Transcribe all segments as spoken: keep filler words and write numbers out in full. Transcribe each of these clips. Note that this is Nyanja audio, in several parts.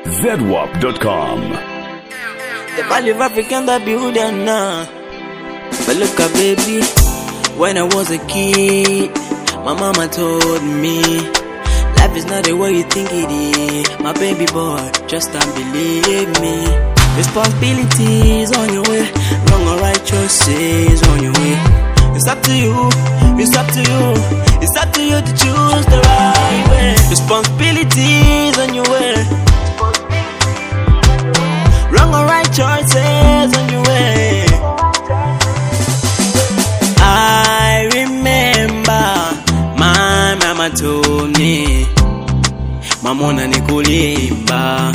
Z W A P dot com. The value of African that building now. But look at baby, when I was a kid, my mama told me, life is not the way you think it is. My baby boy, just don't believe me. Responsibilities on your way, wrong or right choices on your way. It's up to you, it's up to you, it's up to you to choose the right way. Responsibilities on your way, wrong or right choices on your way. I remember my mama told me, Mamona nikulimba.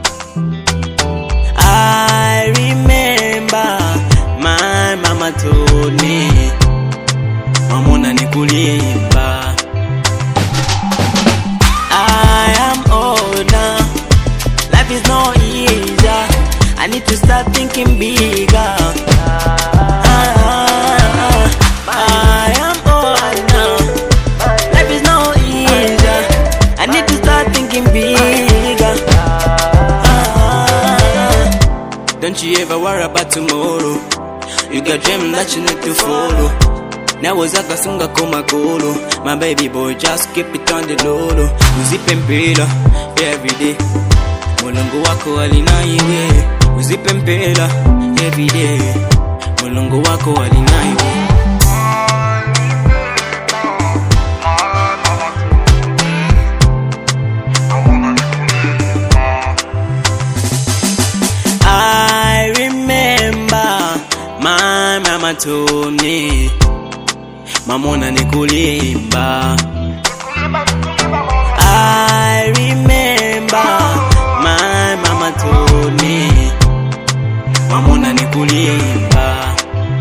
I remember my mama told me, Mamona nikulimba. I am old now, life is no easier. I need to start thinking bigger. I am old now, life is no easier. I need to start thinking bigger. Don't you ever worry about tomorrow. You got dream that you need to follow. Now was a kasunga komakolo. My baby boy, just keep it on the low. Uzipe mpela every day. Mulungu wako alina iwe. Uzipe mpela every day. Mulungu wako alina iwe. I remember my mama told me, Mamona nikulimba. I remember my mama told me, Mamona nikulimba.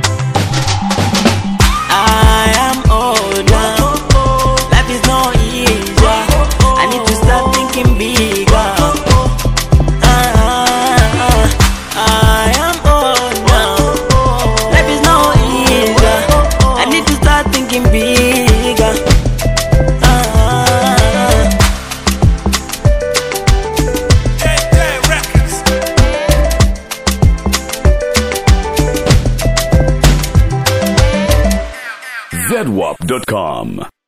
I am older, life is no easier. I need to start thinking bigger. I am old now, life is no easier. I need to start thinking bigger. Z W A P dot com.